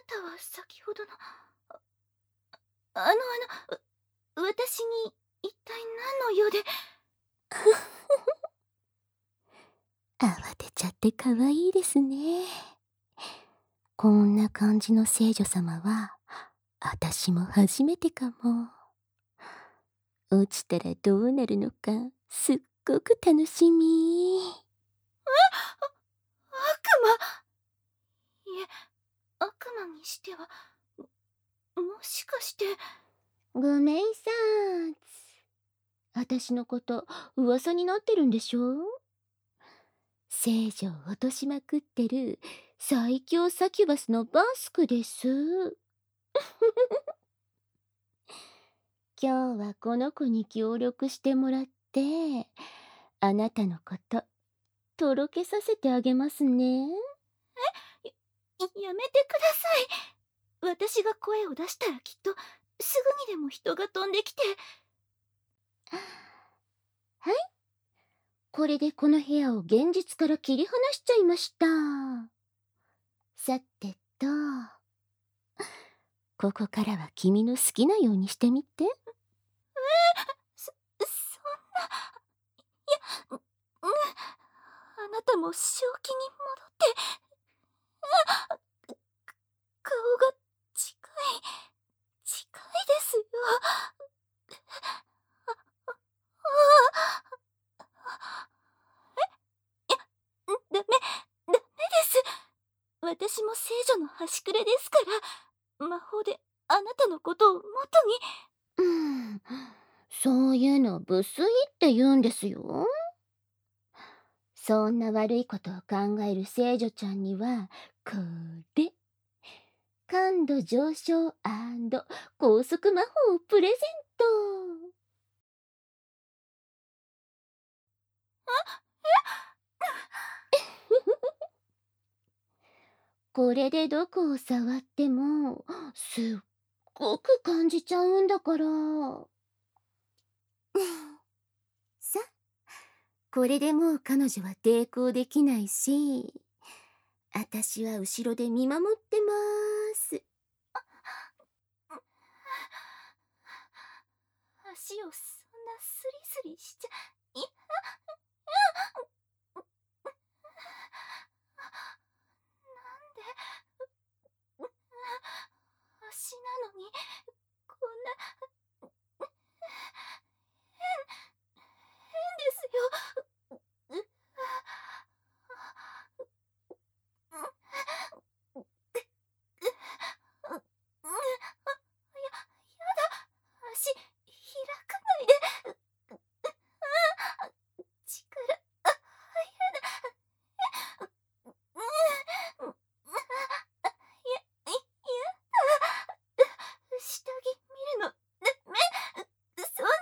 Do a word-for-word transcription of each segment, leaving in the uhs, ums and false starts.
たは先ほどの、ああのあの、う私に一体何の用で。 慌てちゃって可愛いですね。こんな感じの聖女様は、あたしも初めてかも。落ちたらどうなるのか、すっごく楽しみ。 え？あ悪魔？いえ、悪魔にしては、も、もしかして。 ごめいさーつ。あたしのこと噂になってるんでしょ？聖女を落としまくってる最強サキュバスのバスクです。今日はこの子に協力してもらって、あなたのこと、とろけさせてあげますね。 え？や、やめてください。私が声を出したらきっと、すぐにでも人が飛んできて。 はい。これでこの部屋を現実から切り離しちゃいました。さてと、ここからは君の好きなようにしてみて。 え？そ、そんな。いや、う、うん。あなたも正気に戻って。あ、く、顔が近い、近いですよ。あ、あ、ああ。え？いや、ん、ダメ、ダメです。私も聖女の端くれですから、魔法であなたのことを元に。 うーん、そういうの無粋って言うんですよ。そんな悪いことを考える聖女ちゃんには、これ。感度上昇高速魔法をプレゼント。 あ、え？ これでどこを触っても、すっごく感じちゃうんだから。さ、これでもう彼女は抵抗できないし、あたしは後ろで見守ってまーす。 足をそんなスリスリしちゃ、いや、なんで、足なのに、こんな、変、変ですよ。う、う、う、う、や、やだ。足、開かないで。あ、力、あ、やだ。え、う、う、あ、や、い、やだ。下着見るの、ダメ。そんな。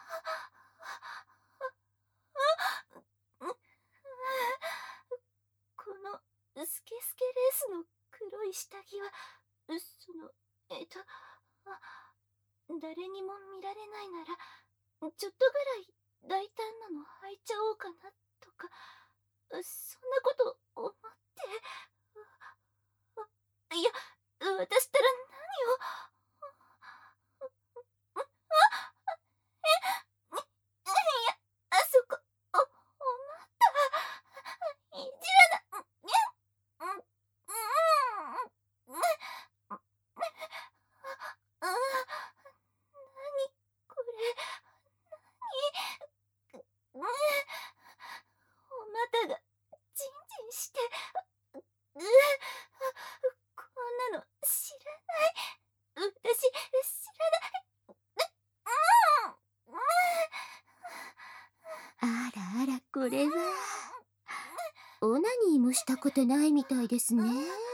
このスケスケレースの黒い下着は、その、えっと、あ、誰にも見られないなら、ちょっとぐらい大胆なの履いちゃおうかなとか、そんなこと思って。あ、いや、私ったら何を。あ、え、に、いや、あそこ、お、おまた、いじらな、にゃ、ん、ん、うん、ん、あ、なにこれ、なに、く、ん、お股がジンジンして、う、こんなの知らない。私、知らない。うん、うん。 あらあら、これは。オナニーもしたことないみたいですね。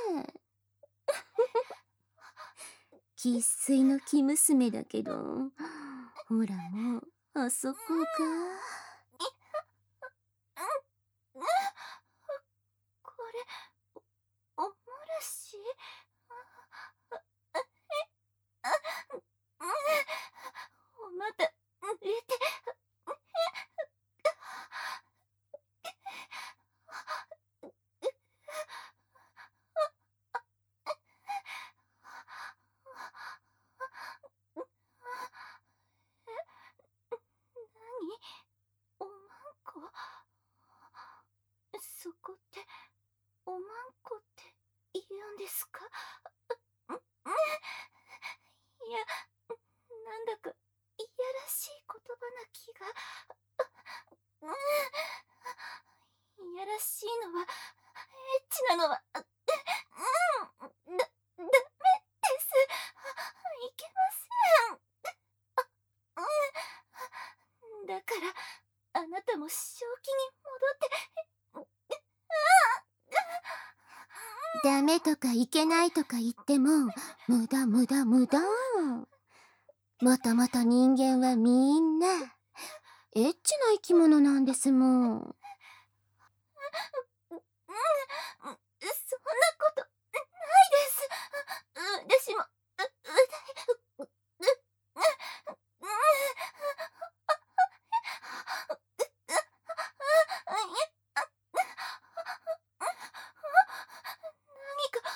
生粋の生娘だけど、ほらもう、あそこが。 うん、これ、お、おもらし？あ、あ、え、あ、うん、お股、濡れて、 そこっておまんこって言うんですか？いや、なんだかいやらしい言葉な気が。いやらしいのは、エッチなのは、だ、ダメです。いけません。だから、あなたも正気に戻って。 ダメとかいけないとか言っても無駄無駄無駄。もともと人間はみんなエッチな生き物なんですもん。 そんなことないです。私もうだいう何か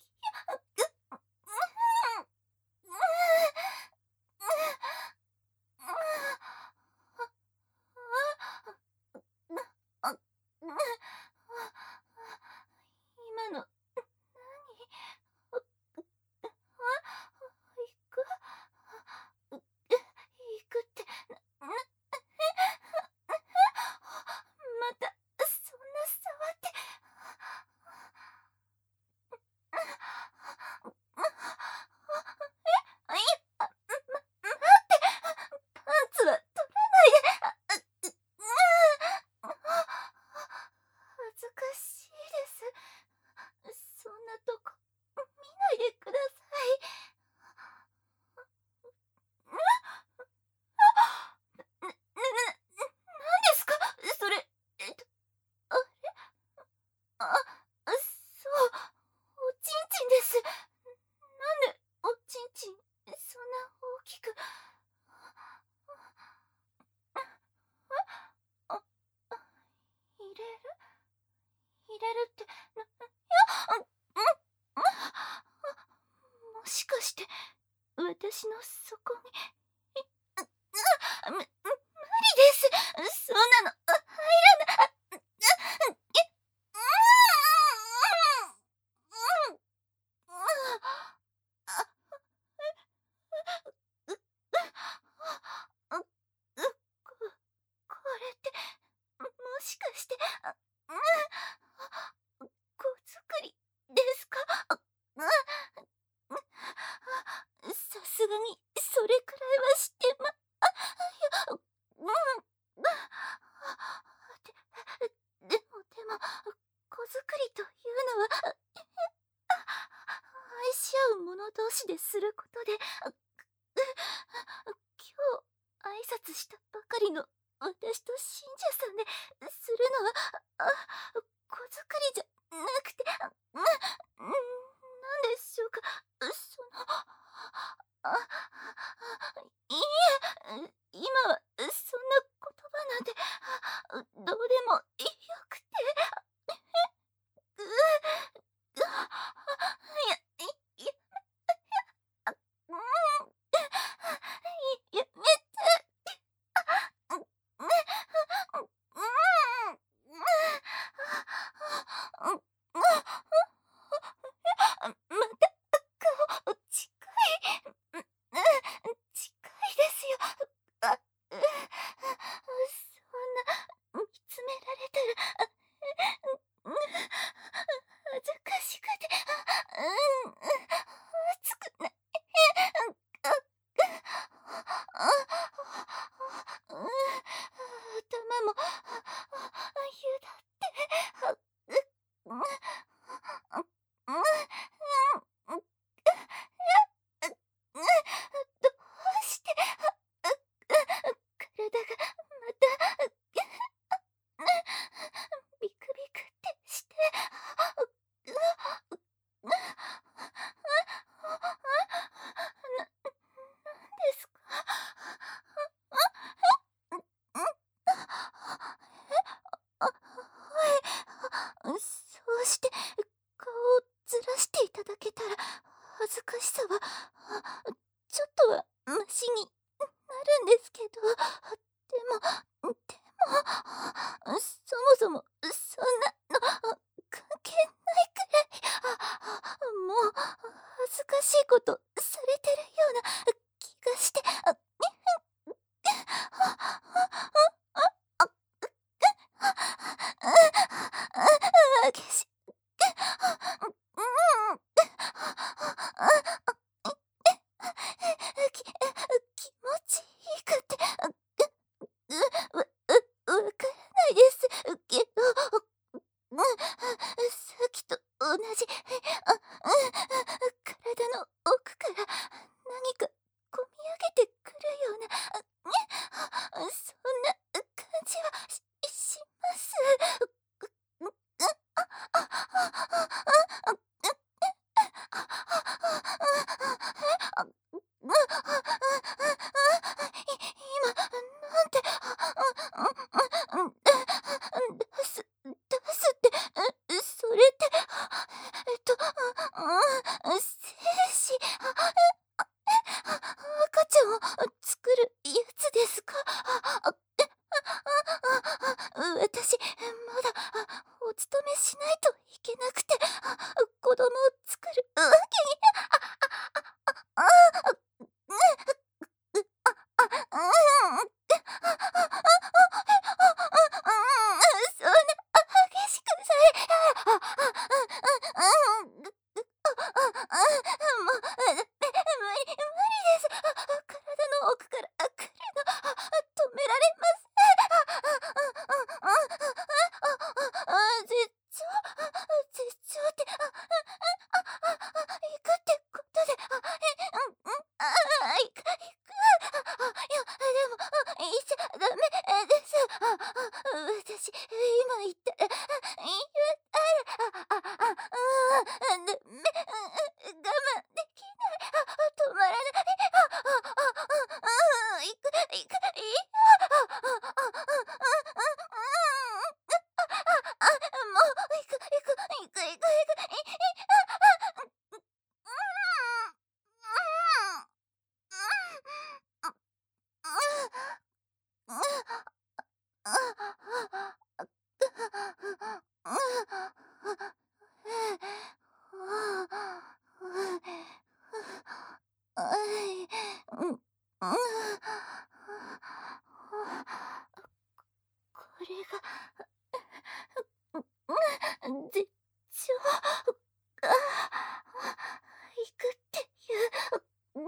今の行く行くってな、な、またそんな触って。え、いや、ま、待って、パンツは取らないで。恥ずかしいです。そんなとこ見ないでください。な、な、な、なんですかそれ。えっと、あれ、あ、そう、おちんちんです。なんでおちんちんそんな大きく。あ、入れる入れるって、な、いや、ん、ん、もしかして私の底に。む、無理です。そんなの入らない。これってもしかして子作りですか？さすがにそれくらいは知ってま、いや、うん、で、でもでも子作りというのは愛し合う者同士ですることで、今日挨拶したばかりの私と信者さんでするのは、あ、子作りじゃなくて、な、なんでしょうか、その、あ、いいえ、今はそんな言葉なんてどうでもよくて。う、う、いや、い、や、うん、やめて。また顔近い。近いですよ。あ、そんな見つめられたら恥ずかしくて、うん、熱くない。頭もゆだって。どうして体がまたビクビクってして。な、なんですか？あ、はい。そうして顔をずらしていただけたら恥ずかしさはちょっとはマシになるんですけど、でも、でも、そもそもそんなのことされてるような気がして、あ激しき気持ちいいかってうわわわからないですけど、さっきと同じあ体の奥から何かこみ上げてくるようなそんな感じはしします。今なんて出す出すってそれってえっと精子赤ちゃんを作るやつですか？私まだお勤めしないといけなくて子供を作るわけにそんな激しくされもう無理無理です体の奥から来るの止められません。絶頂絶頂って行くってことであ行く行くいやでも言っちゃダメです私今言ったら言ったらダメ我慢できない止まらない行く行くいやもう行く行く行く行く行くこれが絶頂あ行くっていう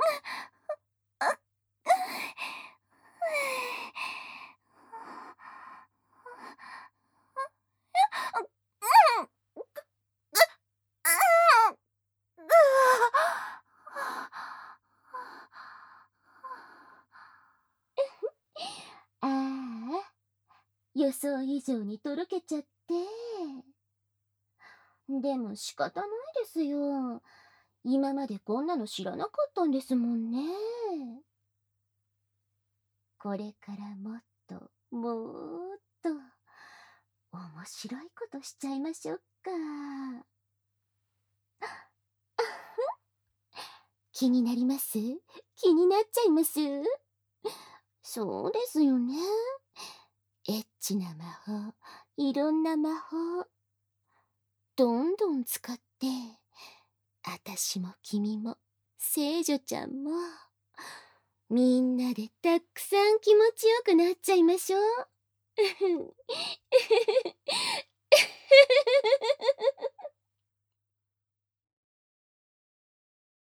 ああ、予想以上にとろけちゃって。でも仕方ないですよ。今までこんなの知らなかったんですもんね。これからもっともっと面白いことしちゃいましょうか。気になります？気になっちゃいます？そうですよね。エッチな魔法、いろんな魔法、どんどん使って、あたしも君も、聖女ちゃんも、みんなでたくさん気持ちよくなっちゃいましょう。